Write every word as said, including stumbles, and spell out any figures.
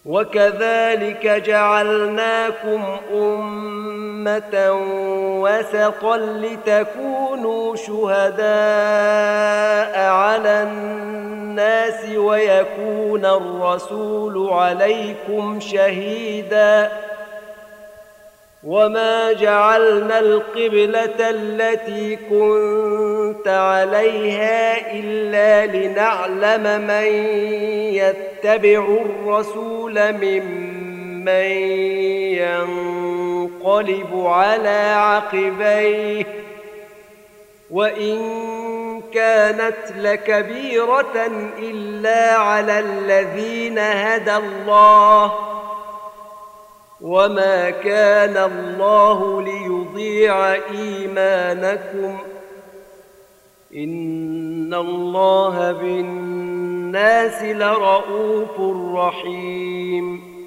وكذلك جعلناكم أمة وسطا لتكونوا شهداء على الناس ويكون الرسول عليكم شهيدا وما جعلنا القبلة التي كنت عليها إلا لنعلم من يتبع الرسول ممن ينقلب على عقبيه وإن كانت لكبيرة إلا على الذين هدى الله وما كان الله ليضيع إيمانكم إن الله بالناس لرءوف رحيم